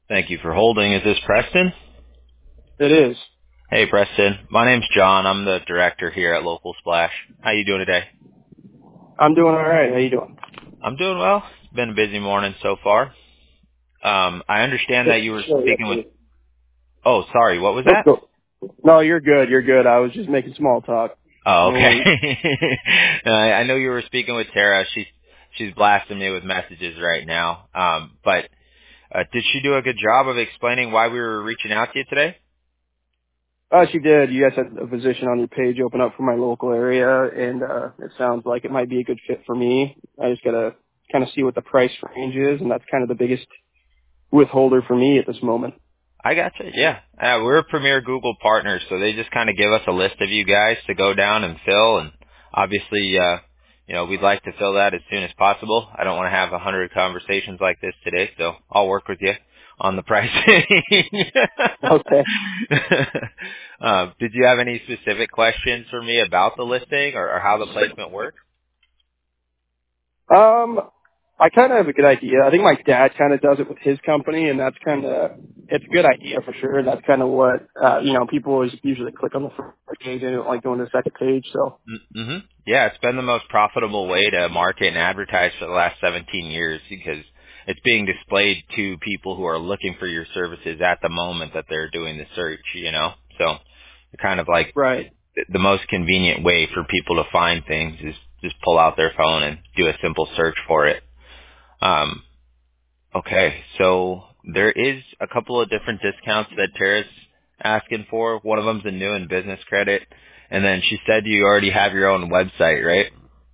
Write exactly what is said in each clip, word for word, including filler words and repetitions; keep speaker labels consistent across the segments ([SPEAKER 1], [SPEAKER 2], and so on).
[SPEAKER 1] Thank you for holding. Is this Preston?
[SPEAKER 2] It is.
[SPEAKER 1] Hey, Preston. My name's John. I'm the director here at Local Splash. How you doing today?
[SPEAKER 2] I'm doing all right. How you doing?
[SPEAKER 1] I'm doing well. It's been a busy morning so far. Um, I understand that you were
[SPEAKER 2] Sure,
[SPEAKER 1] speaking with.
[SPEAKER 2] yes,
[SPEAKER 1] Oh, sorry. What was
[SPEAKER 2] sir.
[SPEAKER 1] that?
[SPEAKER 2] Go, go. No, you're good. You're good. I was just making small talk.
[SPEAKER 1] Oh,
[SPEAKER 2] No worries.
[SPEAKER 1] okay. I I know you were speaking with Tara. She's she's blasting me with messages right now. Um, but uh, did she do a good job of explaining why we were reaching out to you today?
[SPEAKER 2] Uh, she did. You guys had a position on your page open up for my local area, and uh, it sounds like it might be a good fit for me. I just gotta kind of see what the price range is, and that's kind of the biggest withholder for me at this moment.
[SPEAKER 1] I gotcha. Yeah, uh, we're a premier Google partner, so they just kind of give us a list of you guys to go down and fill, and obviously, uh, you know, we'd like to fill that as soon as possible. I don't want to have a hundred conversations like this today, so I'll work with you on the pricing.
[SPEAKER 2] Okay.
[SPEAKER 1] uh, did you have any specific questions for me about the listing or, or how the placement works?
[SPEAKER 2] Um, I kind of have a good idea. I think my dad kind of does it with his company, and that's kind of it's a good idea for sure. That's kind of what uh, you know. People always usually click on the first page and don't like going to the second page. So
[SPEAKER 1] Mm-hmm. Yeah, it's been the most profitable way to market and advertise for the last seventeen years because it's being displayed to people who are looking for your services at the moment that they're doing the search, you know? So kind of like
[SPEAKER 2] right.
[SPEAKER 1] the most convenient way for people to find things is just pull out their phone and do a simple search for it. Um, okay, so there is a couple of different discounts that Tara's asking for. One of them's a new and business credit. And then she said you already have your own website, right?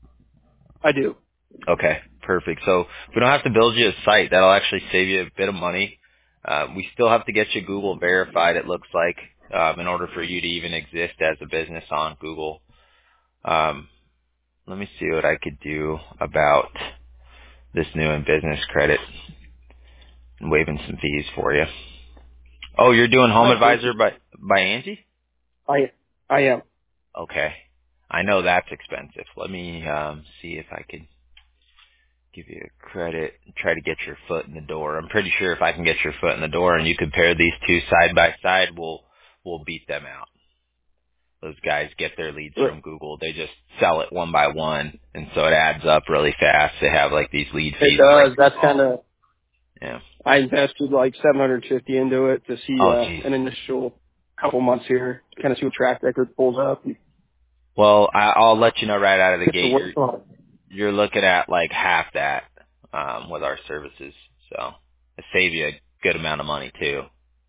[SPEAKER 2] I do.
[SPEAKER 1] Okay, perfect. So we don't have to build you a site. That'll actually save you a bit of money. Uh, we still have to get you Google verified, it looks like, um, in order for you to even exist as a business on Google. Um, let me see what I could do about this new and business credit and waiving some fees for you. Oh, you're doing
[SPEAKER 2] All
[SPEAKER 1] Home
[SPEAKER 2] right. Thank
[SPEAKER 1] Advisor
[SPEAKER 2] you.
[SPEAKER 1] by by Angie?
[SPEAKER 2] I I am.
[SPEAKER 1] Okay. I know that's expensive. Let me um, see if I could give you a credit and try to get your foot in the door. I'm pretty sure if I can get your foot in the door and you compare these two side by side, we'll we'll beat them out. Those guys get their leads from Google. They just sell it one by one, and so it adds up really fast. They have like these lead
[SPEAKER 2] It
[SPEAKER 1] fees.
[SPEAKER 2] does. That's kind of.
[SPEAKER 1] Yeah.
[SPEAKER 2] I invested like seven hundred fifty into it to see
[SPEAKER 1] Oh,
[SPEAKER 2] uh,
[SPEAKER 1] geez.
[SPEAKER 2] an initial couple months here, kind of see what track record pulls up.
[SPEAKER 1] Well, I, I'll let you know right out of the
[SPEAKER 2] Get to
[SPEAKER 1] gate.
[SPEAKER 2] work
[SPEAKER 1] You're
[SPEAKER 2] on it.
[SPEAKER 1] you're looking at like half that um, with our services, so it save you a good amount of money too.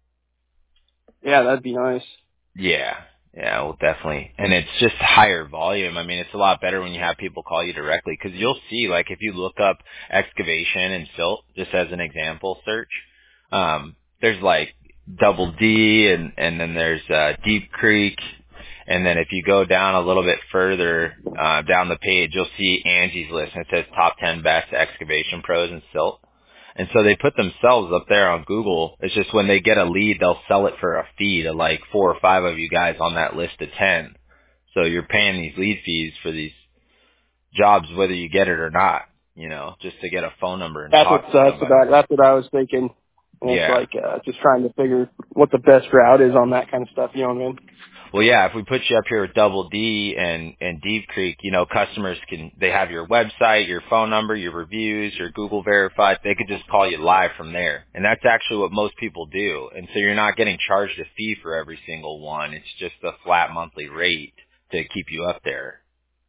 [SPEAKER 2] Yeah, that'd be nice.
[SPEAKER 1] Yeah, yeah, well, definitely. And it's just higher volume. I mean, it's a lot better when you have people call you directly because you'll see, like, if you look up excavation and silt, just as an example search, um, there's like Double D and, and then there's uh, Deep Creek. And then if you go down a little bit further uh, down the page, you'll see Angie's list, and it says top ten best excavation pros in silt. And so they put themselves up there on Google. It's just when they get a lead, they'll sell it for a fee to like four or five of you guys on that list of ten. So you're paying these lead fees for these jobs whether you get it or not, you know, just to get a phone number and
[SPEAKER 2] That's what
[SPEAKER 1] talk to
[SPEAKER 2] that's
[SPEAKER 1] somebody.
[SPEAKER 2] about. That's what I was thinking. And it's
[SPEAKER 1] Yeah.
[SPEAKER 2] like uh, just trying to figure what the best route is on that kind of stuff. You know what I mean?
[SPEAKER 1] Well, yeah, if we put you up here with Double D and, and Deep Creek, you know, customers can, they have your website, your phone number, your reviews, your Google verified. They could just call you live from there. And that's actually what most people do. And so you're not getting charged a fee for every single one. It's just a flat monthly rate to keep you up there.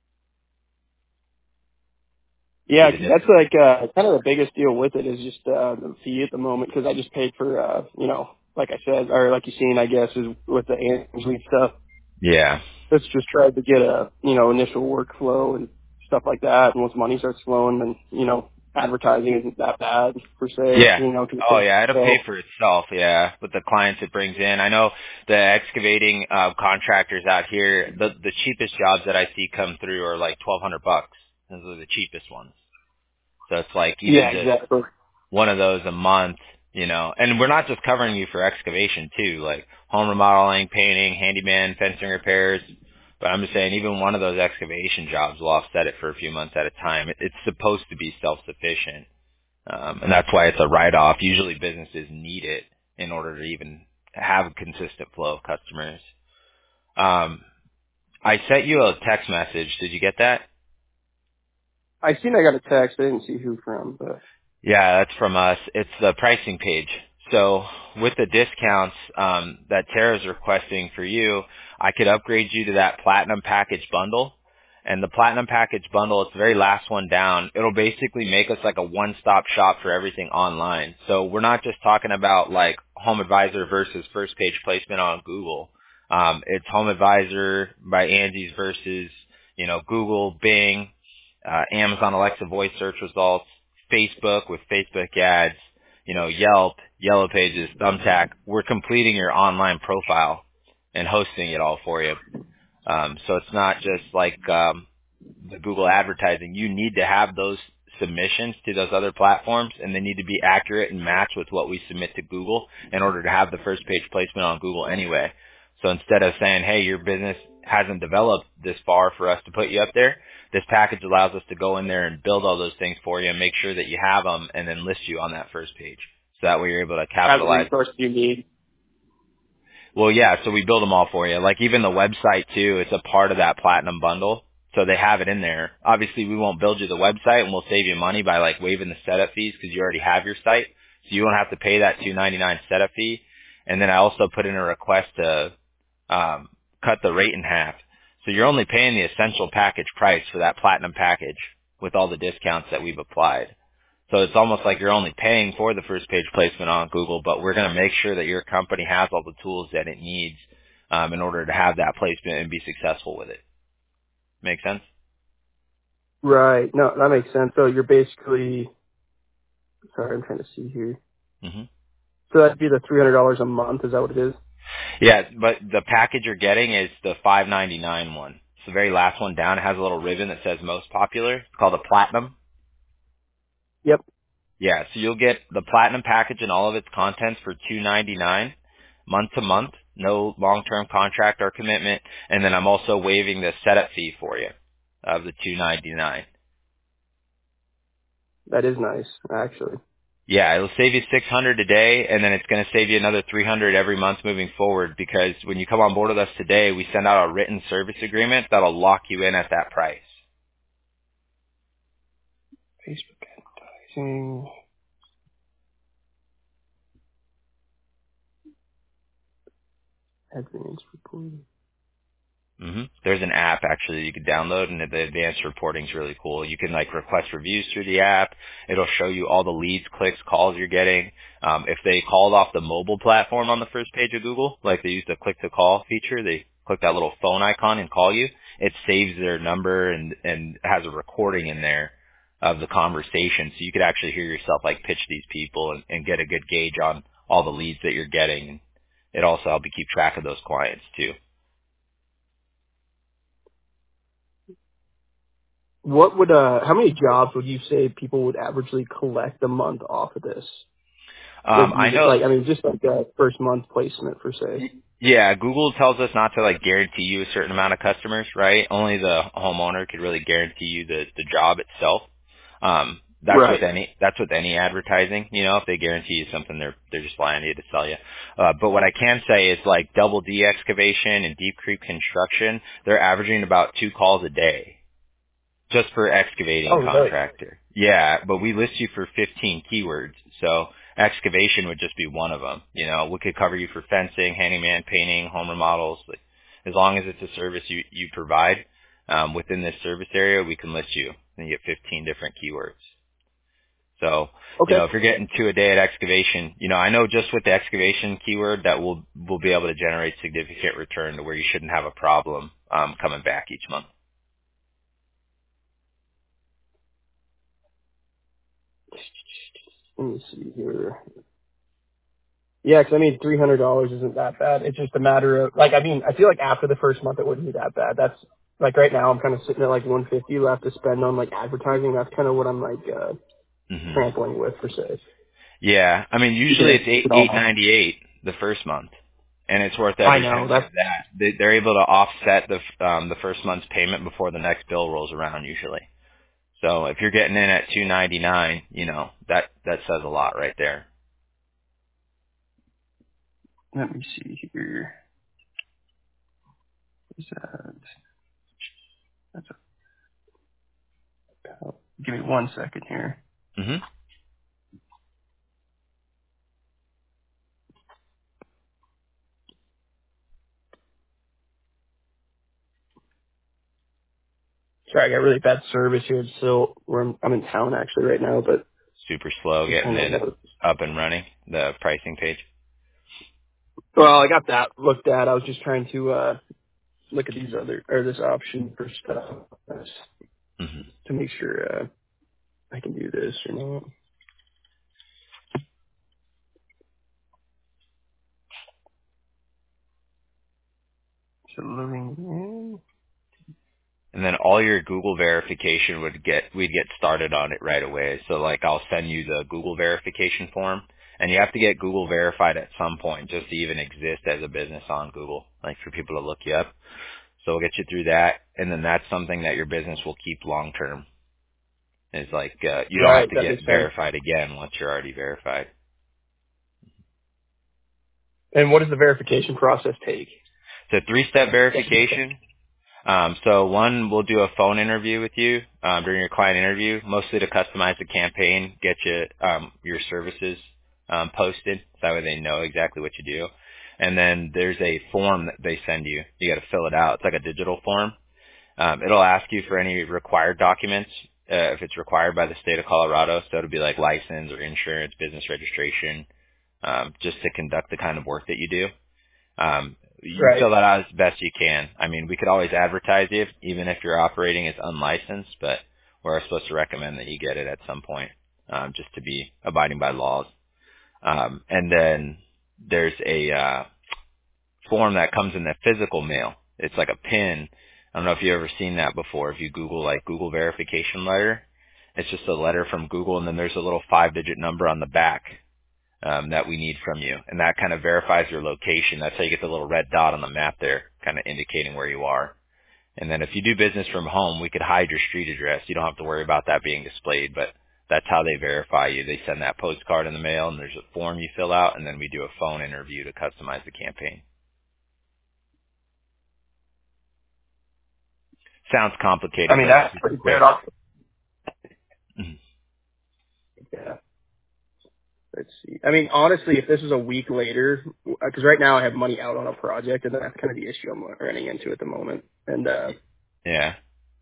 [SPEAKER 1] See
[SPEAKER 2] Yeah,
[SPEAKER 1] the
[SPEAKER 2] 'cause that's
[SPEAKER 1] difference?
[SPEAKER 2] like uh, kind of the biggest deal with it is just uh, the fee at the moment because I just paid for uh, you know, like I said, or like you've seen, I guess, is with the Ansley stuff.
[SPEAKER 1] Yeah.
[SPEAKER 2] Let's just try to get a you know initial workflow and stuff like that. And once money starts flowing, then you know advertising isn't that bad per se.
[SPEAKER 1] Yeah.
[SPEAKER 2] You know, 'cause it
[SPEAKER 1] Oh
[SPEAKER 2] takes
[SPEAKER 1] yeah, it'll pay
[SPEAKER 2] so
[SPEAKER 1] for itself, yeah, with the clients it brings in. I know the excavating uh contractors out here, the the cheapest jobs that I see come through are like twelve hundred bucks. Those are the cheapest ones. So it's like
[SPEAKER 2] yeah,
[SPEAKER 1] even just
[SPEAKER 2] exactly.
[SPEAKER 1] one of those a month, you know. And we're not just covering you for excavation too, like home remodeling, painting, handyman, fencing repairs. But I'm just saying even one of those excavation jobs will offset it for a few months at a time. It, it's supposed to be self sufficient. Um, and that's why it's a write-off. Usually businesses need it in order to even have a consistent flow of customers. Um, I sent you a text message. Did you get that?
[SPEAKER 2] I seen I got a text. I didn't see who from, but
[SPEAKER 1] Yeah, that's from us. It's the pricing page. So with the discounts um, that Tara's requesting for you, I could upgrade you to that platinum package bundle. And the platinum package bundle, it's the very last one down. It'll basically make us like a one-stop shop for everything online. So we're not just talking about like Home Advisor versus first page placement on Google. Um, it's Home Advisor by Angie's versus, you know, Google, Bing, uh, Amazon Alexa voice search results, Facebook with Facebook ads, you know, Yelp, Yellow Pages, Thumbtack. We're completing your online profile and hosting it all for you. Um, so it's not just like um, the Google advertising. You need to have those submissions to those other platforms, and they need to be accurate and match with what we submit to Google in order to have the first page placement on Google anyway. So instead of saying, hey, your business hasn't developed this far for us to put you up there, this package allows us to go in there and build all those things for you and make sure that you have them and then list you on that first page. So that way you're able to
[SPEAKER 2] have the
[SPEAKER 1] capitalize.
[SPEAKER 2] resources you need.
[SPEAKER 1] Well, yeah, so we build them all for you. Like even the website too, it's a part of that platinum bundle. So they have it in there. Obviously, we won't build you the website and we'll save you money by like waiving the setup fees because you already have your site. So you won't have to pay that two ninety-nine setup fee. And then I also put in a request to um, cut the rate in half. So you're only paying the essential package price for that platinum package with all the discounts that we've applied. So it's almost like you're only paying for the first page placement on Google, but we're going to make sure that your company has all the tools that it needs um, in order to have that placement and be successful with it. Make sense?
[SPEAKER 2] Right. No, that makes sense. So you're basically, sorry, I'm trying to see here.
[SPEAKER 1] hmm
[SPEAKER 2] So that'd be the three hundred dollars a month. Is that what it is?
[SPEAKER 1] Yeah, but the package you're getting is the five ninety-nine one. It's the very last one down. It has a little ribbon that says most popular. It's called a platinum.
[SPEAKER 2] Yep.
[SPEAKER 1] Yeah, so you'll get the platinum package and all of its contents for two ninety-nine month to month, no long-term contract or commitment, and then I'm also waiving the setup fee for you of the two ninety-nine.
[SPEAKER 2] That is nice, actually.
[SPEAKER 1] Yeah, it'll save you six hundred a day, and then it's going to save you another three hundred every month moving forward because when you come on board with us today, we send out a written service agreement that'll lock you in at that price.
[SPEAKER 2] Facebook advertising. Advanced reporting.
[SPEAKER 1] hmm There's an app actually that you can download, and the advanced reporting is really cool. You can like request reviews through the app. It'll show you all the leads, clicks, calls you're getting. Um, if they called off the mobile platform on the first page of Google, like they use the click to call feature, they click that little phone icon and call you. It saves their number and and has a recording in there of the conversation, so you could actually hear yourself like pitch these people and, and get a good gauge on all the leads that you're getting. It also helps you keep track of those clients too.
[SPEAKER 2] What would, uh, how many jobs would you say people would averagely collect a month off of this? With
[SPEAKER 1] Um, I
[SPEAKER 2] using,
[SPEAKER 1] know.
[SPEAKER 2] like, I mean, just like a first month placement per se.
[SPEAKER 1] Yeah, Google tells us not to like guarantee you a certain amount of customers, right? Only the homeowner could really guarantee you the the job itself. Um, that's with
[SPEAKER 2] Right.
[SPEAKER 1] any that's with any advertising. You know, if they guarantee you something, they're they're just lying to you to sell you. Uh, but what I can say is like Double D excavation and Deep Creek construction, they're averaging about two calls a day just for excavating
[SPEAKER 2] Oh, really?
[SPEAKER 1] contractor. Yeah, but we list you for fifteen keywords. So excavation would just be one of them. You know, we could cover you for fencing, handyman, painting, home remodels. Like, as long as it's a service you, you provide um, within this service area, we can list you and you get fifteen different keywords. So, you know,
[SPEAKER 2] Okay.
[SPEAKER 1] if you're getting two a day at excavation, you know, I know just with the excavation keyword that we'll, we'll be able to generate significant return to where you shouldn't have a problem um, coming back each month.
[SPEAKER 2] Let me see here. Yeah, 'cause I mean, three hundred dollars isn't that bad. It's just a matter of, like, I mean, I feel like after the first month it wouldn't be that bad. That's, like, right now I'm kind of sitting at, like, one fifty left to spend on, like, advertising. That's kind of what I'm, like, uh,
[SPEAKER 1] hmm
[SPEAKER 2] trampling with, per se.
[SPEAKER 1] Yeah, I mean,
[SPEAKER 2] Keeping
[SPEAKER 1] usually
[SPEAKER 2] it
[SPEAKER 1] it's eight
[SPEAKER 2] at
[SPEAKER 1] eight
[SPEAKER 2] all.
[SPEAKER 1] ninety eight the first month, and it's worth
[SPEAKER 2] I
[SPEAKER 1] every
[SPEAKER 2] know.
[SPEAKER 1] penny
[SPEAKER 2] That's,
[SPEAKER 1] of that. They, they're able to offset the um, the first month's payment before the next bill rolls around usually. So if you're getting in at two ninety-nine, you know, that, that says a lot right there.
[SPEAKER 2] Let me see here. Is that, that's a, oh, give me one second here.
[SPEAKER 1] hmm
[SPEAKER 2] Sorry, I got really bad service here. It's still, where I'm, I'm in town actually right now, but
[SPEAKER 1] Super slow
[SPEAKER 2] just
[SPEAKER 1] getting
[SPEAKER 2] kind
[SPEAKER 1] it
[SPEAKER 2] of,
[SPEAKER 1] up and running, the pricing page.
[SPEAKER 2] well, I got that looked at. I was just trying to, uh, look at these other, or this option for stuff
[SPEAKER 1] hmm
[SPEAKER 2] to make sure, uh, I can do this or not. So loading in.
[SPEAKER 1] And then all your Google verification would get, we'd get started on it right away. So like I'll send you the Google verification form, and you have to get Google verified at some point just to even exist as a business on Google, like for people to look you up. So we'll get you through that, and then that's something that your business will keep long term. Is like uh, you don't have
[SPEAKER 2] Right,
[SPEAKER 1] to
[SPEAKER 2] that
[SPEAKER 1] get
[SPEAKER 2] makes sense.
[SPEAKER 1] verified again once you're already verified.
[SPEAKER 2] And what does the verification process take?
[SPEAKER 1] It's a three-step verification. Um, so one, we'll do a phone interview with you um, during your client interview, mostly to customize the campaign, get you um, your services um, posted, so that way they know exactly what you do. And then there's a form that they send you. You got to fill it out. It's like a digital form. Um, it'll ask you for any required documents uh, if it's required by the state of Colorado. So it'll be like license or insurance, business registration, um, just to conduct the kind of work that you do. Um, you
[SPEAKER 2] Right.
[SPEAKER 1] fill that out as best you can. I mean, we could always advertise you, even if you're operating as unlicensed, but we're supposed to recommend that you get it at some point, um, just to be abiding by laws. Um, and then there's a uh, form that comes in the physical mail. It's like a pin. I don't know if you've ever seen that before. If you Google like Google verification letter, it's just a letter from Google, and then there's a little five-digit number on the back um, that we need from you, and that kind of verifies your location. That's how you get the little red dot on the map there, kind of indicating where you are. And then if you do business from home, we could hide your street address. You don't have to worry about that being displayed, but that's how they verify you. They send that postcard in the mail, and there's a form you fill out, and then we do a phone interview to customize the campaign. Sounds
[SPEAKER 2] I
[SPEAKER 1] complicated,
[SPEAKER 2] mean,
[SPEAKER 1] but it's
[SPEAKER 2] that's
[SPEAKER 1] super
[SPEAKER 2] pretty
[SPEAKER 1] quick.
[SPEAKER 2] bad off.
[SPEAKER 1] Mhm.
[SPEAKER 2] Yeah. Let's see. I mean, honestly, if this was a week later, because right now I have money out on a project, and that's kind of the issue I'm running into at the moment. And uh,
[SPEAKER 1] Yeah.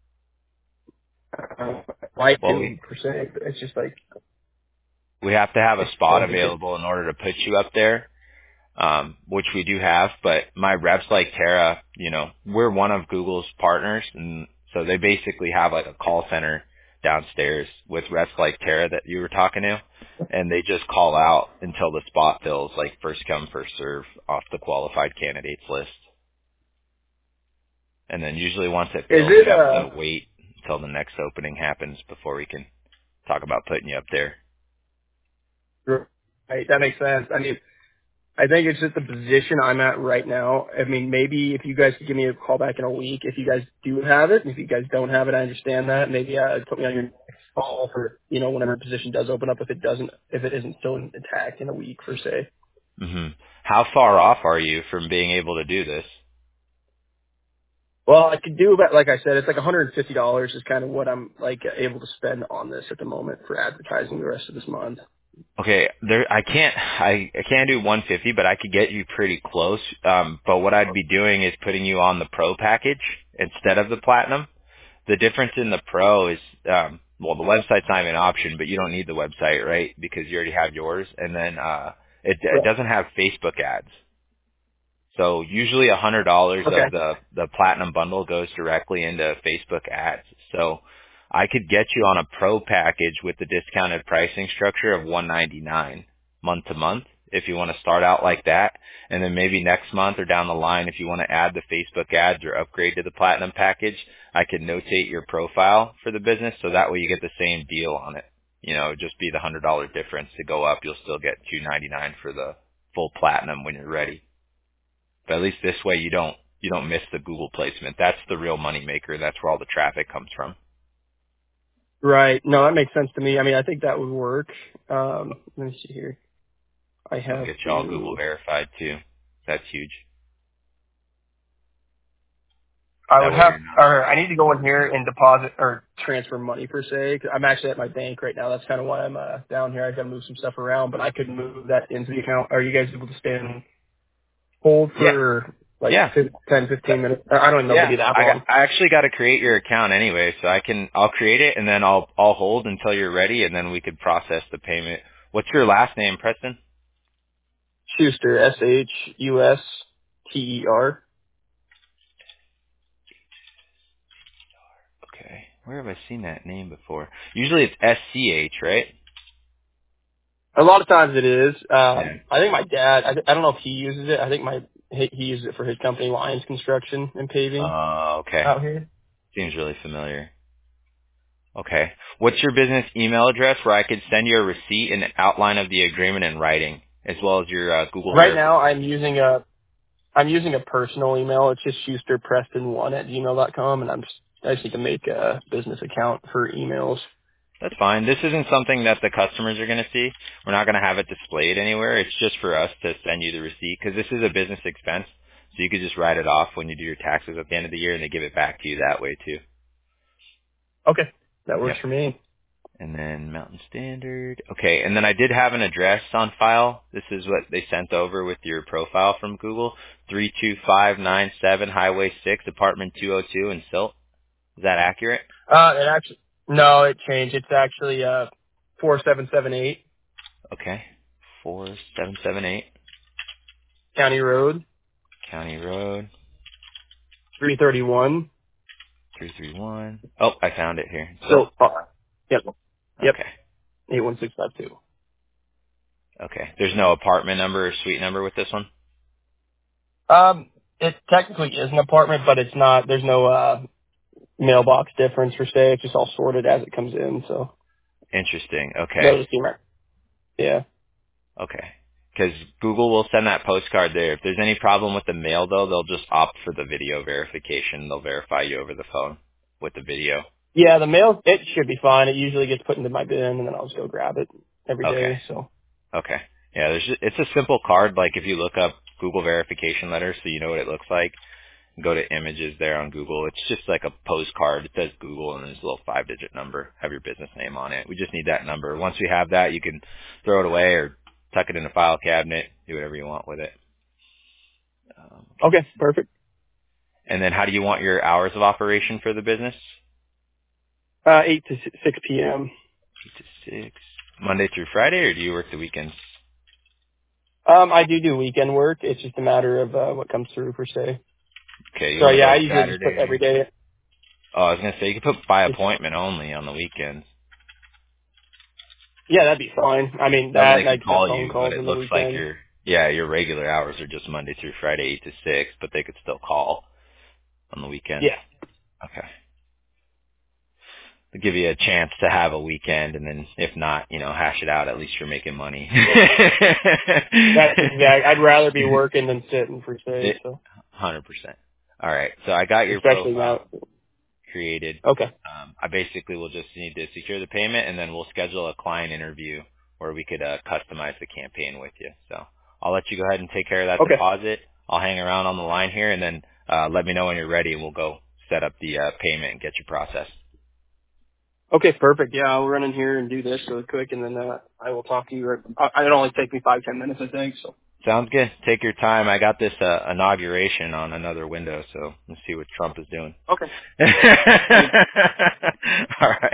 [SPEAKER 2] I like
[SPEAKER 1] Well, we
[SPEAKER 2] to per se, but it's just like
[SPEAKER 1] we have to have a
[SPEAKER 2] it's
[SPEAKER 1] spot
[SPEAKER 2] so good.
[SPEAKER 1] available in order to put you up there, um, which we do have. But my reps like Tara, you know, we're one of Google's partners, and so they basically have like a call center downstairs with reps like Tara that you were talking to, and they just call out until the spot fills, like first come first serve off the qualified candidates list. And then usually once it
[SPEAKER 2] Is
[SPEAKER 1] fills, we
[SPEAKER 2] it
[SPEAKER 1] have
[SPEAKER 2] uh?
[SPEAKER 1] to wait until the next opening happens before we can talk about putting you up there.
[SPEAKER 2] Right, that makes sense. I mean, I think it's just the position I'm at right now. I mean, maybe if you guys could give me a call back in a week, if you guys do have it, and if you guys don't have it, I understand that. Maybe uh, put me on your next call for, you know, whenever a position does open up, if it doesn't, if it isn't still intact in a week per se.
[SPEAKER 1] hmm How far off are you from being able to do this?
[SPEAKER 2] Well, I could do about, like I said, it's like one hundred fifty dollars is kind of what I'm like able to spend on this at the moment for advertising the rest of this month.
[SPEAKER 1] Okay, there I can't I, I can't do one fifty, but I could get you pretty close. Um, but what I'd be doing is putting you on the pro package instead of the platinum. The difference in the pro is, um, well, the website's not even an option, but you don't need the website, right? Because you already have yours. And then uh, it, it
[SPEAKER 2] Right.
[SPEAKER 1] doesn't have Facebook ads. So usually a hundred dollars
[SPEAKER 2] Okay.
[SPEAKER 1] of the the platinum bundle goes directly into Facebook ads. So I could get you on a pro package with the discounted pricing structure of one ninety nine month to month if you want to start out like that, and then maybe next month or down the line if you want to add the Facebook ads or upgrade to the platinum package, I could notate your profile for the business so that way you get the same deal on it. You know, it'd just be the hundred dollar difference to go up. You'll still get two ninety nine for the full platinum when you're ready. But at least this way you don't you don't miss the Google placement. That's the real money maker. That's where all the traffic comes from.
[SPEAKER 2] Right. No, that makes sense to me. I mean, I think that would work. Um, let me see here. I
[SPEAKER 1] I'll
[SPEAKER 2] have
[SPEAKER 1] get you all Google
[SPEAKER 2] to.
[SPEAKER 1] verified too. That's huge.
[SPEAKER 2] I
[SPEAKER 1] That
[SPEAKER 2] would
[SPEAKER 1] way
[SPEAKER 2] have,
[SPEAKER 1] you're not.
[SPEAKER 2] or I need to go in here and deposit or transfer money per se. 'Cause I'm actually at my bank right now. That's kind of why I'm uh, down here. I got to move some stuff around, but I could move that into the account. Are you guys able to stay on hold
[SPEAKER 1] Yeah.
[SPEAKER 2] for like
[SPEAKER 1] Yeah.
[SPEAKER 2] fif- ten, fifteen minutes? I don't even know if it'll
[SPEAKER 1] Yeah.
[SPEAKER 2] be that
[SPEAKER 1] I got.
[SPEAKER 2] long.
[SPEAKER 1] I actually got to create your account anyway, so I can. I'll create it and then I'll. I'll hold until you're ready, and then we could process the payment. What's your last name, Preston?
[SPEAKER 2] Schuster, S H U S T E R.
[SPEAKER 1] Okay. Where have I seen that name before? Usually it's S C H, right?
[SPEAKER 2] A lot of times it is.
[SPEAKER 1] Yeah.
[SPEAKER 2] Um, I think my dad. I, th- I don't know if he uses it. I think my he, he uses it for his company, Lions Construction and Paving,
[SPEAKER 1] Uh, okay.
[SPEAKER 2] out here.
[SPEAKER 1] Seems really familiar. Okay. What's your business email address where I could send you a receipt and an outline of the agreement in writing, as well as your uh, Google
[SPEAKER 2] Right now,
[SPEAKER 1] verification?
[SPEAKER 2] I'm using a I'm using a personal email. It's just schuster preston one at gmail dot com, and I'm just, I just need to make a business account for emails.
[SPEAKER 1] That's fine. This isn't something that the customers are going to see. We're not going to have it displayed anywhere. It's just for us to send you the receipt because this is a business expense. So you could just write it off when you do your taxes at the end of the year and they give it back to you that way too.
[SPEAKER 2] Okay, that
[SPEAKER 1] Yep.
[SPEAKER 2] works for me.
[SPEAKER 1] And then Mountain Standard. Okay, and then I did have an address on file. This is what they sent over with your profile from Google. three two five nine seven Highway six, Apartment two oh two in Silt. Is that accurate?
[SPEAKER 2] Uh, it actually no, it changed. It's actually uh four seven seven eight
[SPEAKER 1] Okay. four seven seven eight
[SPEAKER 2] County Road,
[SPEAKER 1] County Road,
[SPEAKER 2] three thirty one.
[SPEAKER 1] three three one. Oh, I found it here. Silt?
[SPEAKER 2] So, uh, yep, yep,
[SPEAKER 1] Okay.
[SPEAKER 2] eight one six five two.
[SPEAKER 1] Okay. There's no apartment number or suite number with this one?
[SPEAKER 2] Um, it technically is an apartment, but it's not. There's no uh mailbox difference per se. It's just all sorted as it comes in. So
[SPEAKER 1] Interesting. Okay.
[SPEAKER 2] that'll just be my yeah.
[SPEAKER 1] Okay. Because Google will send that postcard there. If there's any problem with the mail, though, they'll just opt for the video verification. They'll verify you over the phone with the video.
[SPEAKER 2] Yeah, the mail, it should be fine. It usually gets put into my bin, and then I'll just go grab it every
[SPEAKER 1] Okay.
[SPEAKER 2] day. So,
[SPEAKER 1] Okay. Yeah, there's just, it's a simple card. Like if you look up Google verification letter, so you know what it looks like. Go to images there on Google. It's just like a postcard. It says Google and there's a little five-digit number. Have your business name on it. We just need that number. Once we have that, you can throw it away or tuck it in a file cabinet. Do whatever you want with it. Um, okay.
[SPEAKER 2] okay, perfect.
[SPEAKER 1] And then how do you want your hours of operation for the business?
[SPEAKER 2] Uh, eight to six p.m.
[SPEAKER 1] Eight to six. Monday through Friday, or do you work the weekends?
[SPEAKER 2] Um, I do do weekend work. It's just a matter of uh, what comes through per se.
[SPEAKER 1] Okay, you
[SPEAKER 2] So
[SPEAKER 1] want to
[SPEAKER 2] yeah,
[SPEAKER 1] go
[SPEAKER 2] I usually just put every
[SPEAKER 1] Saturday?
[SPEAKER 2] day.
[SPEAKER 1] Oh, I was gonna say you could put by
[SPEAKER 2] It's,
[SPEAKER 1] appointment only on the weekends.
[SPEAKER 2] yeah, that'd be fine. I mean,
[SPEAKER 1] That way
[SPEAKER 2] that
[SPEAKER 1] they
[SPEAKER 2] and I
[SPEAKER 1] could
[SPEAKER 2] accept
[SPEAKER 1] call
[SPEAKER 2] phone
[SPEAKER 1] you, but
[SPEAKER 2] calls
[SPEAKER 1] it
[SPEAKER 2] on the
[SPEAKER 1] looks like
[SPEAKER 2] weekend.
[SPEAKER 1] your yeah your regular hours are just Monday through Friday, eight to six, but they could still call on the weekends.
[SPEAKER 2] Yeah.
[SPEAKER 1] Okay. To give you a chance to have a weekend, and then if not, you know, hash it out. At least you're making money.
[SPEAKER 2] That's exact. I'd rather be working than sitting per se.
[SPEAKER 1] It,
[SPEAKER 2] So,
[SPEAKER 1] one hundred percent. All right. So I got your
[SPEAKER 2] especially
[SPEAKER 1] profile
[SPEAKER 2] now.
[SPEAKER 1] created.
[SPEAKER 2] Okay.
[SPEAKER 1] Um, I basically will just need to secure the payment, and then we'll schedule a client interview where we could uh, customize the campaign with you. So I'll let you go ahead and take care of that
[SPEAKER 2] Okay.
[SPEAKER 1] deposit. I'll hang around on the line here, and then uh, let me know when you're ready, and we'll go set up the uh, payment and get you processed.
[SPEAKER 2] Okay, perfect. Yeah, I'll run in here and do this really quick, and then uh, I will talk to you. Right, uh, it'll only take me five, ten minutes, I think. So.
[SPEAKER 1] Sounds good. Take your time. I got this uh, inauguration on another window, so let's see what Trump is doing.
[SPEAKER 2] Okay.
[SPEAKER 1] All right.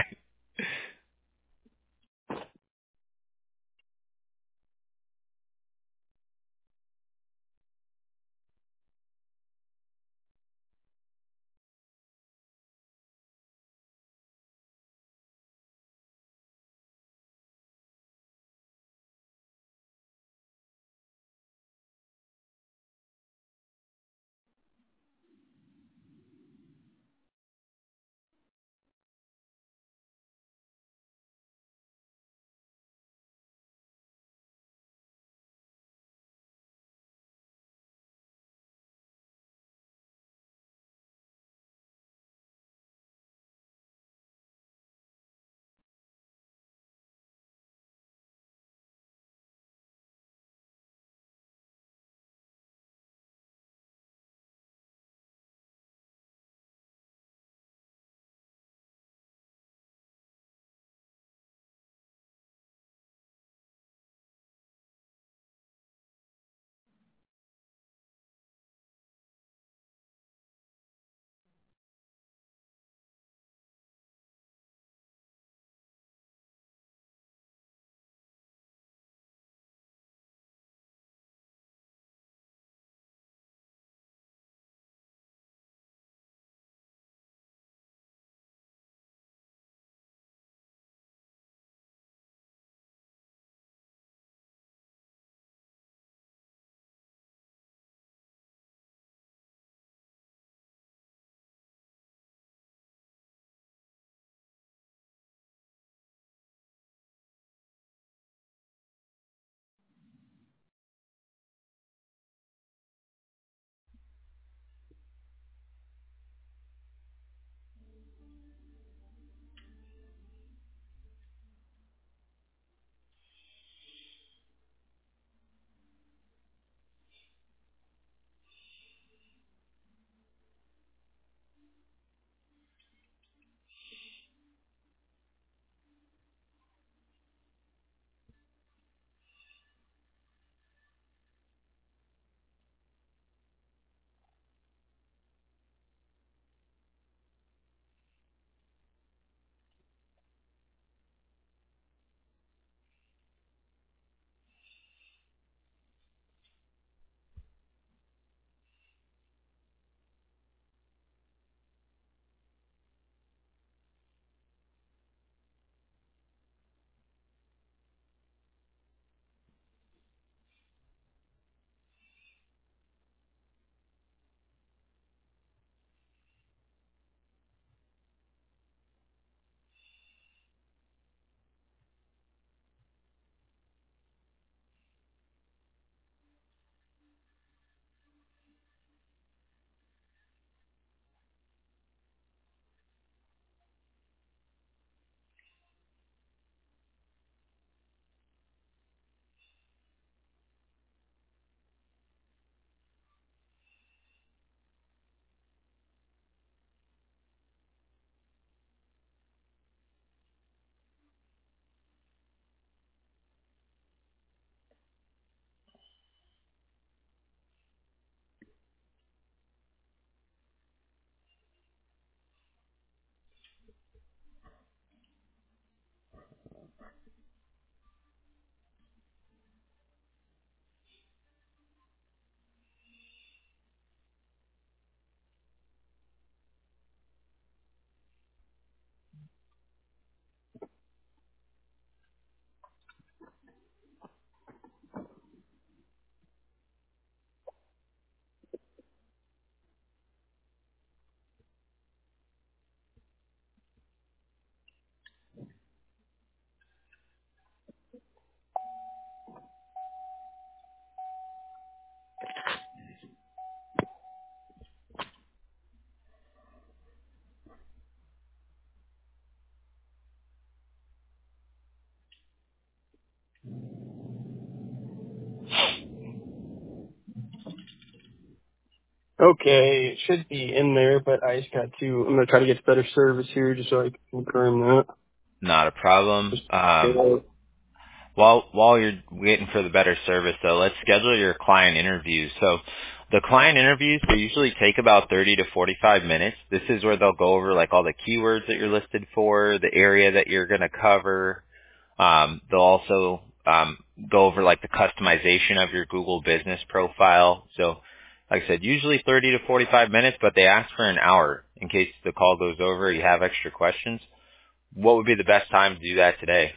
[SPEAKER 2] Okay, it should be in there, but I just got to, I'm going to try to get better service here just so I can confirm that.
[SPEAKER 1] Not a problem.
[SPEAKER 2] Just,
[SPEAKER 1] Um,
[SPEAKER 2] uh,
[SPEAKER 1] while while you're waiting for the better service, though, let's schedule your client interviews. So the client interviews, they usually take about thirty to forty-five minutes. This is where they'll go over like all the keywords that you're listed for, the area that you're going to cover. Um, they'll also um, go over like the customization of your Google business profile. So like I said, usually thirty to forty-five minutes, but they ask for an hour in case the call goes over or you have extra questions. What would be the best time to do that today?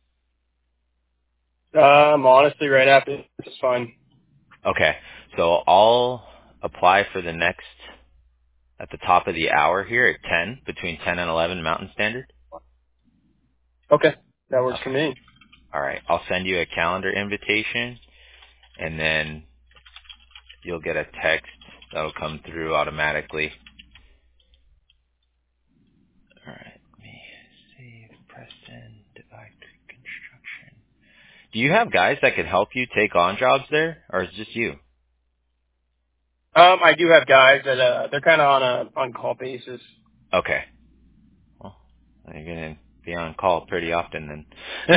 [SPEAKER 2] um, honestly, right after this is fine.
[SPEAKER 1] Okay, so I'll apply for the next at the top of the hour here at ten, between ten and eleven Mountain Standard.
[SPEAKER 2] Okay, that works for
[SPEAKER 1] Okay,
[SPEAKER 2] me.
[SPEAKER 1] all right. I'll send you a calendar invitation, and then you'll get a text that'll come through automatically. All right, let me save Preston Divide Creek Construction. Do you have guys that could help you take on jobs there, or is it just you?
[SPEAKER 2] Um, I do have guys that, uh, they're kind of on a on-call basis.
[SPEAKER 1] Okay. Well, you're gonna be on call pretty often then.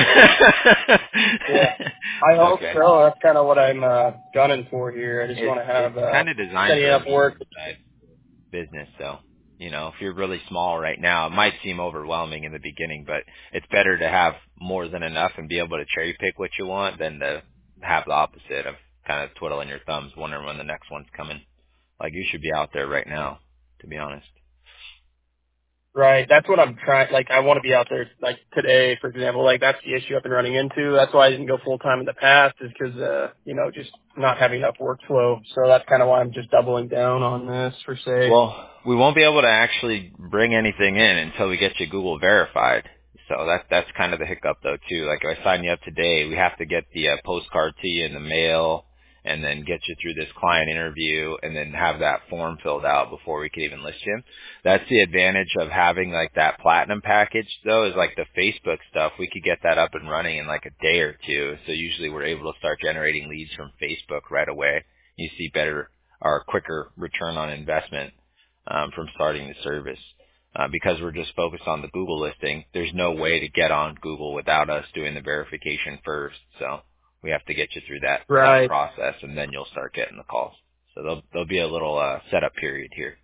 [SPEAKER 2] Yeah. I hope
[SPEAKER 1] Okay.
[SPEAKER 2] so. That's kind of what I'm, uh, gunning for here. I just
[SPEAKER 1] It's
[SPEAKER 2] want to
[SPEAKER 1] it's
[SPEAKER 2] have, uh,
[SPEAKER 1] kind of designed
[SPEAKER 2] steady
[SPEAKER 1] for a
[SPEAKER 2] enough work.
[SPEAKER 1] medium-sized business, so you know, if you're really small right now, it might seem overwhelming in the beginning, but it's better to have more than enough and be able to cherry pick what you want than to have the opposite of kind of twiddling your thumbs, wondering when the next one's coming. Like you should be out there right now, to be honest.
[SPEAKER 2] Right. That's what I'm trying. Like, I want to be out there, like, today, for example. Like, that's the issue I've been running into. That's why I didn't go full-time in the past is because, uh, you know, just not having enough workflow. So that's kind of why I'm just doubling down on this, per se.
[SPEAKER 1] Well, we won't be able to actually bring anything in until we get you Google verified. So that that's kind of the hiccup though too. Like if I sign you up today, we have to get the uh, postcard to you in the mail and then get you through this client interview and then have that form filled out before we can even list you. That's the advantage of having like that platinum package though, is like the Facebook stuff. We could get that up and running in like a day or two. So usually we're able to start generating leads from Facebook right away. You see better or quicker return on investment um, from starting the service. Uh, because we're just focused on the Google listing, there's no way to get on Google without us doing the verification first. So we have to get you through that that
[SPEAKER 2] Right.
[SPEAKER 1] process, and then you'll start getting the calls. So there'll there'll be a little uh, setup period here.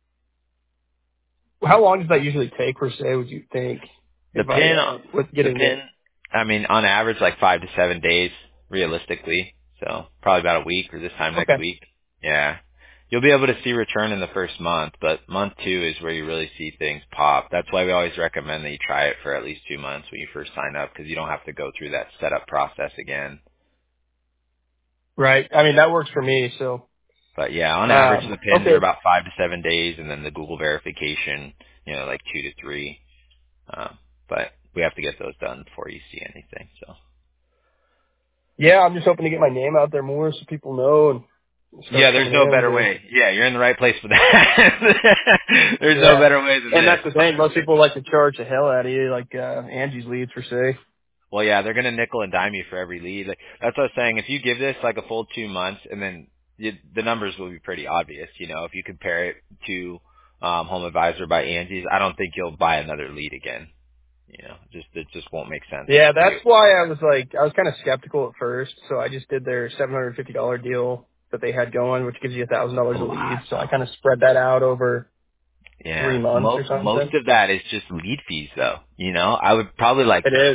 [SPEAKER 2] How long does that usually take, per se, would you think,
[SPEAKER 1] The
[SPEAKER 2] if I,
[SPEAKER 1] pin,
[SPEAKER 2] uh, with
[SPEAKER 1] the
[SPEAKER 2] getting
[SPEAKER 1] pin.
[SPEAKER 2] there?
[SPEAKER 1] I mean, on average, like five to seven days, realistically. So probably about a week or this time next
[SPEAKER 2] Okay.
[SPEAKER 1] week. Yeah. You'll be able to see return in the first month, but month two is where you really see things pop. That's why we always recommend that you try it for at least two months when you first sign up, because you don't have to go through that setup process again.
[SPEAKER 2] Right. I mean, that works for me, so.
[SPEAKER 1] But yeah, on average,
[SPEAKER 2] Um,
[SPEAKER 1] the pins are
[SPEAKER 2] okay.
[SPEAKER 1] about five to seven days, and then the Google verification, you know, like two to three. Um, but we have to get those done before you see anything. So.
[SPEAKER 2] Yeah, I'm just hoping to get my name out there more so people know and start
[SPEAKER 1] Yeah, there's
[SPEAKER 2] coming
[SPEAKER 1] no
[SPEAKER 2] in.
[SPEAKER 1] better
[SPEAKER 2] To,
[SPEAKER 1] way. Yeah, you're in the right place for that. There's no
[SPEAKER 2] yeah.
[SPEAKER 1] better way than
[SPEAKER 2] And
[SPEAKER 1] this.
[SPEAKER 2] that's the thing. Most people like to charge the hell out of you, like uh, Angie's leads, per se.
[SPEAKER 1] Well, yeah, they're gonna nickel and dime you for every lead. Like, that's what I was saying. If you give this like a full two months, and then you, the numbers will be pretty obvious. You know, if you compare it to um, Home Advisor by Angie's, I don't think you'll buy another lead again. You know, just it just won't make sense
[SPEAKER 2] Yeah,
[SPEAKER 1] to do.
[SPEAKER 2] that's why I was like, I was kind of skeptical at first. So I just did their seven hundred fifty dollars deal that they had going, which gives you one thousand dollars
[SPEAKER 1] A
[SPEAKER 2] a lead.
[SPEAKER 1] lot
[SPEAKER 2] So I
[SPEAKER 1] though.
[SPEAKER 2] kind of spread that out over three
[SPEAKER 1] Yeah,
[SPEAKER 2] months or
[SPEAKER 1] Mo- most
[SPEAKER 2] something.
[SPEAKER 1] of that is just lead fees, though. You know, I would probably like
[SPEAKER 2] It is.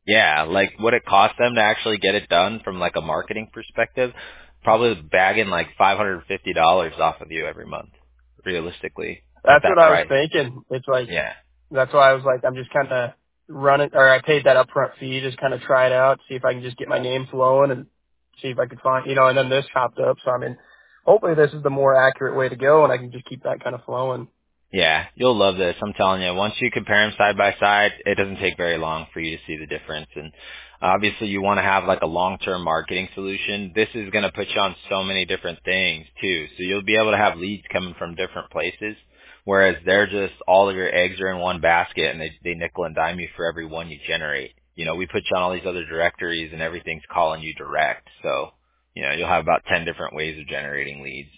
[SPEAKER 1] Yeah, like what it costs them to actually get it done from like a marketing perspective, probably bagging like five hundred fifty dollars off of you every month, realistically, at
[SPEAKER 2] That's
[SPEAKER 1] that
[SPEAKER 2] what I was
[SPEAKER 1] price.
[SPEAKER 2] thinking. It's like,
[SPEAKER 1] Yeah.
[SPEAKER 2] that's why I was like, I'm just kind of running, or I paid that upfront fee, just kind of try it out, see if I can just get my name flowing and see if I could find, you know, and then this popped up. So I mean, hopefully this is the more accurate way to go and I can just keep that kind of flowing.
[SPEAKER 1] Yeah, you'll love this. I'm telling you. Once you compare them side by side, it doesn't take very long for you to see the difference. And obviously, you want to have like a long-term marketing solution. This is going to put you on so many different things too. So you'll be able to have leads coming from different places, whereas they're just all of your eggs are in one basket, and they they nickel and dime you for every one you generate. You know, we put you on all these other directories, and everything's calling you direct. So you know, you'll have about ten different ways of generating leads.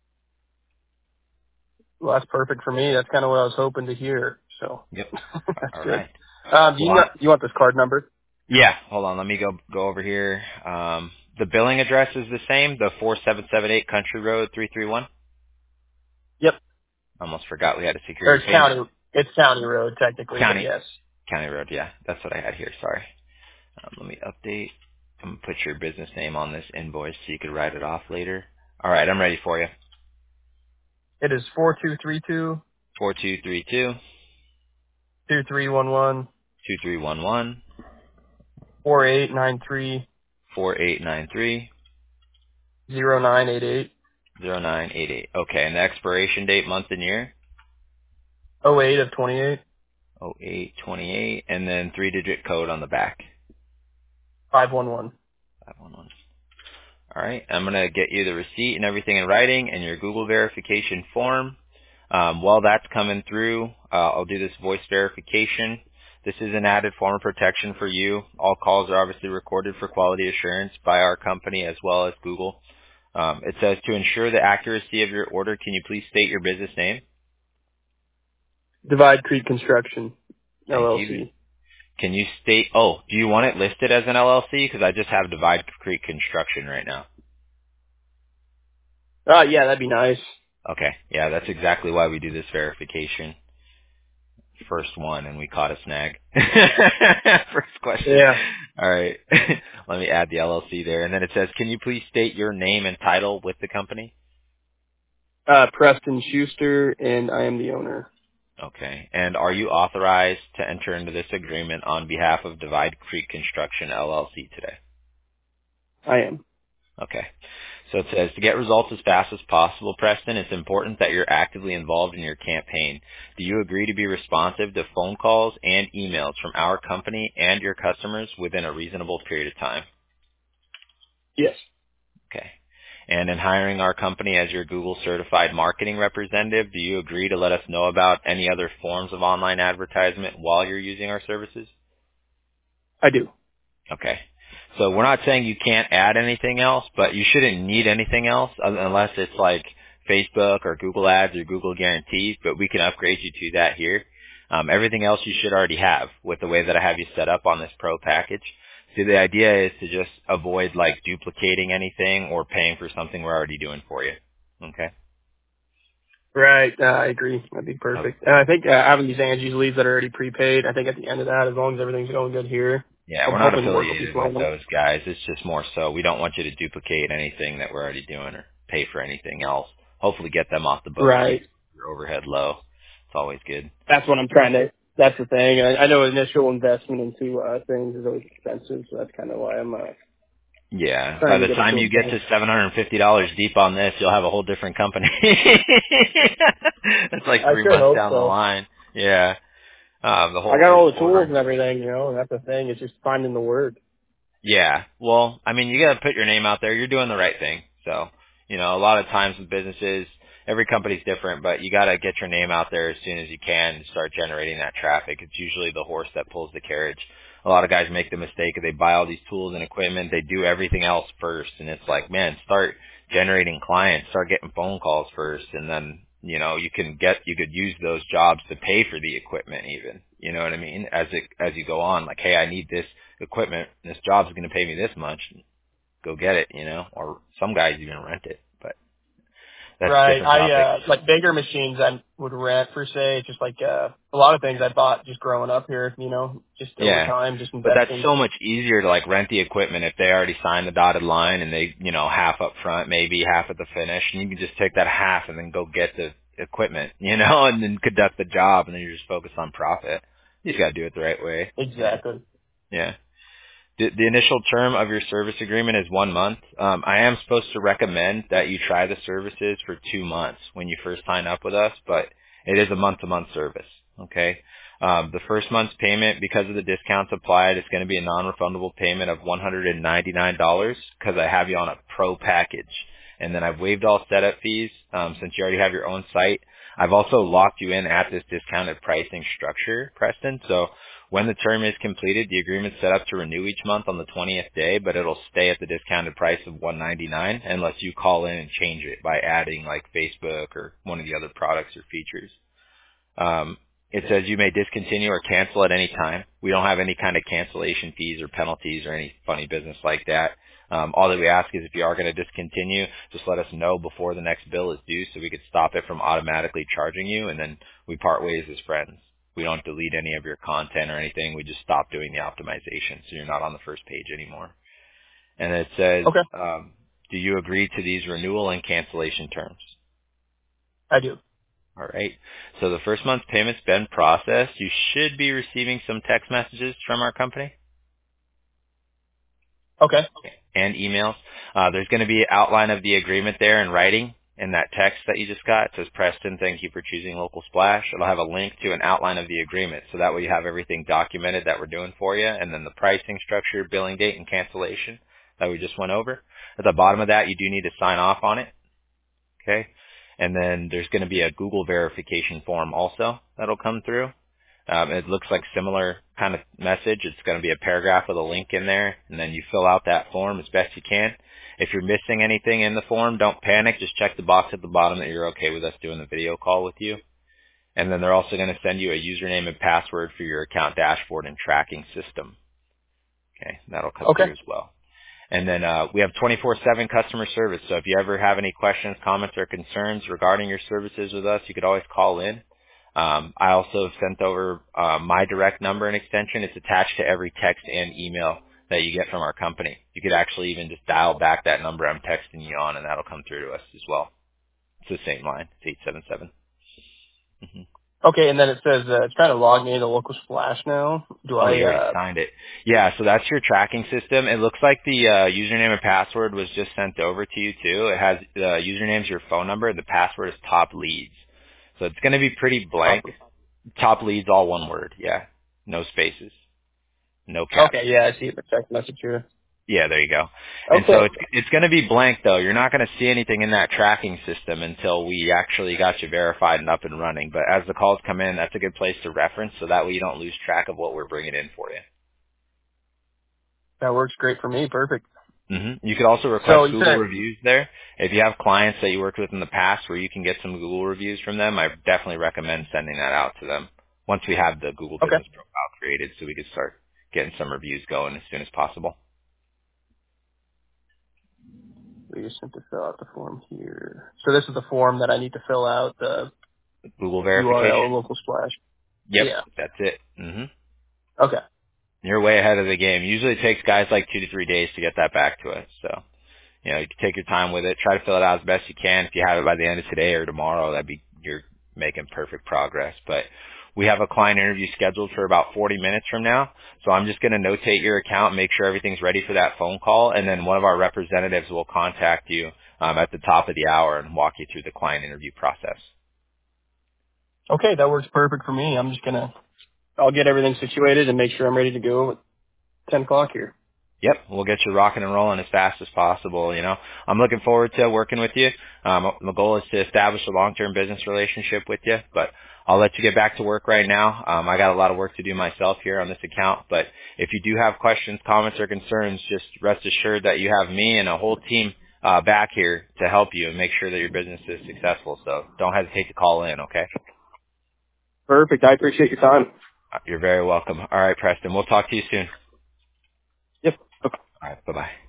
[SPEAKER 2] Well, that's perfect for me. That's kind of what I was hoping to hear. So
[SPEAKER 1] Yep.
[SPEAKER 2] that's
[SPEAKER 1] All
[SPEAKER 2] good.
[SPEAKER 1] right.
[SPEAKER 2] Um, do you,
[SPEAKER 1] Well,
[SPEAKER 2] want- you want this card number?
[SPEAKER 1] yeah, hold on. Let me go go over here. Um, the billing address is the same, the four seven seven eight Country Road three three one.
[SPEAKER 2] Yep.
[SPEAKER 1] Almost forgot we had a
[SPEAKER 2] Or
[SPEAKER 1] security
[SPEAKER 2] it's
[SPEAKER 1] page.
[SPEAKER 2] county, it's county road technically, but
[SPEAKER 1] County
[SPEAKER 2] yes.
[SPEAKER 1] County Road, yeah, that's what I had here. Sorry. Um, let me update. I'm gonna put your business name on this invoice so you could write it off later. All right, I'm ready for you.
[SPEAKER 2] It is four two three two
[SPEAKER 1] Four two three two
[SPEAKER 2] two three one one
[SPEAKER 1] two three one one
[SPEAKER 2] four eight nine three
[SPEAKER 1] four eight nine three
[SPEAKER 2] zero nine eight eight
[SPEAKER 1] zero nine eight eight. Okay, and the expiration date, month and year.
[SPEAKER 2] oh eight of twenty-eight
[SPEAKER 1] Oh eight twenty eight, and then three digit code on the back.
[SPEAKER 2] five one one.
[SPEAKER 1] five one one. All right, I'm going to get you the receipt and everything in writing and your Google verification form. Um, while that's coming through, uh, I'll do this voice verification. This is an added form of protection for you. All calls are obviously recorded for quality assurance by our company as well as Google. Um, it says, to ensure the accuracy of your order, can you please state your business name?
[SPEAKER 2] Divide Creek Construction,
[SPEAKER 1] Thank you.
[SPEAKER 2] L L C.
[SPEAKER 1] Can you state, oh, do you want it listed as an L L C? Because I just have Divide Creek Construction right now.
[SPEAKER 2] Ah, yeah, that'd be nice.
[SPEAKER 1] Okay. Yeah, that's exactly why we do this verification. First one, and we caught a snag. First question.
[SPEAKER 2] Yeah.
[SPEAKER 1] All right. Let me add the L L C there. And then it says, can you please state your name and title with the company?
[SPEAKER 2] Uh, Preston Schuster, and I am the owner.
[SPEAKER 1] Okay. And are you authorized to enter into this agreement on behalf of Divide Creek Construction, L L C today?
[SPEAKER 2] I am.
[SPEAKER 1] Okay. So it says, to get results as fast as possible, Preston, it's important that you're actively involved in your campaign. Do you agree to be responsive to phone calls and emails from our company and your customers within a reasonable period of time?
[SPEAKER 2] Yes.
[SPEAKER 1] Okay. And in hiring our company as your Google certified marketing representative, do you agree to let us know about any other forms of online advertisement while you're using our services?
[SPEAKER 2] I do.
[SPEAKER 1] Okay. So we're not saying you can't add anything else, but you shouldn't need anything else un- unless it's like Facebook or Google Ads or Google Guarantees, but we can upgrade you to that here. Um, everything else you should already have with the way that I have you set up on this pro package. So the idea is to just avoid like duplicating anything or paying for something we're already doing for you. Okay.
[SPEAKER 2] Right. Uh, I agree. That'd be
[SPEAKER 1] Okay.
[SPEAKER 2] perfect. And I think uh, having these Angie's leads that are already prepaid, I think at the end of that, as long as everything's going good here,
[SPEAKER 1] Yeah,
[SPEAKER 2] I'm
[SPEAKER 1] we're not
[SPEAKER 2] hoping work will be
[SPEAKER 1] affiliated with
[SPEAKER 2] flowing.
[SPEAKER 1] those guys. It's just more so we don't want you to duplicate anything that we're already doing or pay for anything else. Hopefully get them off the books, keep
[SPEAKER 2] Right.
[SPEAKER 1] your overhead low. It's always good.
[SPEAKER 2] That's what I'm trying to. That's the thing. I, I know initial investment into uh, things is always expensive, so that's kind of why I'm uh,
[SPEAKER 1] Yeah, by
[SPEAKER 2] trying to
[SPEAKER 1] the
[SPEAKER 2] get it
[SPEAKER 1] time
[SPEAKER 2] to a
[SPEAKER 1] you get
[SPEAKER 2] point.
[SPEAKER 1] to seven hundred fifty dollars deep on this, you'll have a whole different company. That's like
[SPEAKER 2] I
[SPEAKER 1] three
[SPEAKER 2] sure
[SPEAKER 1] months
[SPEAKER 2] hope
[SPEAKER 1] down the
[SPEAKER 2] so.
[SPEAKER 1] line. Yeah, um, the
[SPEAKER 2] I
[SPEAKER 1] whole
[SPEAKER 2] got
[SPEAKER 1] first
[SPEAKER 2] all the tools
[SPEAKER 1] quarter.
[SPEAKER 2] and everything, you know, and that's the thing. It's just finding the word.
[SPEAKER 1] Yeah. Well, I mean, you got to put your name out there. You're doing the right thing. So, you know, a lot of times with businesses, every company's different, but you got to get your name out there as soon as you can and start generating that traffic. It's usually the horse that pulls the carriage. A lot of guys make the mistake of they buy all these tools and equipment. They do everything else first. And it's like, man, start generating clients, start getting phone calls first. And then, you know, you can get, you could use those jobs to pay for the equipment even. You know what I mean? As it, as you go on, like, hey, I need this equipment, this job's going to pay me this much, go get it, you know, or some guys even rent it. But That's a
[SPEAKER 2] Right.
[SPEAKER 1] different
[SPEAKER 2] I,
[SPEAKER 1] topic.
[SPEAKER 2] uh, like bigger machines I would rent per se, just like, uh, a lot of things I bought just growing up here, you know, just over
[SPEAKER 1] Yeah.
[SPEAKER 2] time, just
[SPEAKER 1] But that's
[SPEAKER 2] investing.
[SPEAKER 1] so much easier to like rent the equipment if they already signed the dotted line and they, you know, half up front, maybe half at the finish, and you can just take that half and then go get the equipment, you know, and then conduct the job, and then you're just focused on profit. You just got to do it the right way. Yeah.
[SPEAKER 2] Exactly.
[SPEAKER 1] Yeah. The, the initial term of your service agreement is one month. Um, I am supposed to recommend that you try the services for two months when you first sign up with us, but it is a month-to-month service. Okay. Um, the first month's payment, because of the discounts applied, it's going to be a non-refundable payment of one hundred ninety-nine dollars because I have you on a pro package. And then I've waived all setup fees um, since you already have your own site. I've also locked you in at this discounted pricing structure, Preston. So when the term is completed, the agreement's set up to renew each month on the twentieth day, but it'll stay at the discounted price of one hundred ninety-nine dollars unless you call in and change it by adding like Facebook or one of the other products or features. Um, it says you may discontinue or cancel at any time. We don't have any kind of cancellation fees or penalties or any funny business like that. Um, all that we ask is if you are going to discontinue, just let us know before the next bill is due so we could stop it from automatically charging you, and then we part ways as friends. We don't delete any of your content or anything. We just stop doing the optimization, so you're not on the first page anymore. And it says,
[SPEAKER 2] Okay.
[SPEAKER 1] um, do you agree to these renewal and cancellation terms?
[SPEAKER 2] I do.
[SPEAKER 1] All right. So the first month's payment's been processed. You should be receiving some text messages from our company
[SPEAKER 2] Okay.
[SPEAKER 1] and emails. Uh, there's going to be an outline of the agreement there in writing in that text that you just got. It says, Preston, thank you for choosing Local Splash. It'll have a link to an outline of the agreement. So that way you have everything documented that we're doing for you, and then the pricing structure, billing date, and cancellation that we just went over. At the bottom of that, you do need to sign off on it. Okay. And then there's going to be a Google verification form also that'll come through. Um, it looks like similar kind of message. It's going to be a paragraph with a link in there, and then you fill out that form as best you can. If you're missing anything in the form, don't panic. Just check the box at the bottom that you're okay with us doing the video call with you. And then they're also going to send you a username and password for your account dashboard and tracking system. Okay, that'll come
[SPEAKER 2] Okay.
[SPEAKER 1] through as well. And then uh, we have twenty-four seven customer service. So if you ever have any questions, comments, or concerns regarding your services with us, you could always call in. Um, I also have sent over uh, my direct number and extension. It's attached to every text and email that you get from our company. You could actually even just dial back that number I'm texting you on, and that'll come through to us as well. It's the same line. It's eight seven seven. Mm-hmm.
[SPEAKER 2] Okay. And then it says, uh, it's trying to log me into Local Splash now. Do
[SPEAKER 1] Oh,
[SPEAKER 2] I,
[SPEAKER 1] you already
[SPEAKER 2] uh,
[SPEAKER 1] signed it. Yeah, so that's your tracking system. It looks like the uh, username and password was just sent over to you too. It has the uh, username's your phone number. The password is top leads. So it's going to be pretty blank.
[SPEAKER 2] copy?
[SPEAKER 1] Top leads, all one word. Yeah, no spaces, no caps.
[SPEAKER 2] Okay. Yeah. I see the text message here.
[SPEAKER 1] Yeah, there you go. And so
[SPEAKER 2] Okay.
[SPEAKER 1] it's it's going to be blank though. You're not going to see anything in that tracking system until we actually got you verified and up and running. But as the calls come in, that's a good place to reference so that way you don't lose track of what we're bringing in for you.
[SPEAKER 2] That works great for me. Perfect.
[SPEAKER 1] Mm-hmm. You could also
[SPEAKER 2] So
[SPEAKER 1] request
[SPEAKER 2] you
[SPEAKER 1] Google
[SPEAKER 2] said,
[SPEAKER 1] reviews there. If you have clients that you worked with in the past where you can get some Google reviews from them, I definitely recommend sending that out to them once we have the Google
[SPEAKER 2] okay.
[SPEAKER 1] business profile created so we could start getting some reviews going as soon as possible.
[SPEAKER 2] We just have to fill out the form here. So this is the form that I need to fill out, the
[SPEAKER 1] Google
[SPEAKER 2] U R L
[SPEAKER 1] verification?
[SPEAKER 2] Local Splash.
[SPEAKER 1] Yep,
[SPEAKER 2] Yeah.
[SPEAKER 1] that's it. Mm-hmm.
[SPEAKER 2] Okay.
[SPEAKER 1] You're way ahead of the game. Usually it takes guys like two to three days to get that back to us. So, you know, you can take your time with it. Try to fill it out as best you can. If you have it by the end of today or tomorrow, that'd be, you're making perfect progress. But we have a client interview scheduled for about forty minutes from now. So I'm just going to notate your account, make sure everything's ready for that phone call. And then one of our representatives will contact you um, at the top of the hour and walk you through the client interview process.
[SPEAKER 2] Okay. That works perfect for me. I'm just going to, I'll get everything situated and make sure I'm ready to go at ten o'clock here.
[SPEAKER 1] Yep, we'll get you rocking and rolling as fast as possible. You know, I'm looking forward to working with you. Um, my goal is to establish a long-term business relationship with you, but I'll let you get back to work right now. Um, I got a lot of work to do myself here on this account, but if you do have questions, comments, or concerns, just rest assured that you have me and a whole team uh, back here to help you and make sure that your business is successful. So don't hesitate to call in, okay?
[SPEAKER 2] Perfect. I appreciate your time.
[SPEAKER 1] You're very welcome. All right, Preston, we'll talk to you soon.
[SPEAKER 2] Yep. Okay.
[SPEAKER 1] All right, bye-bye.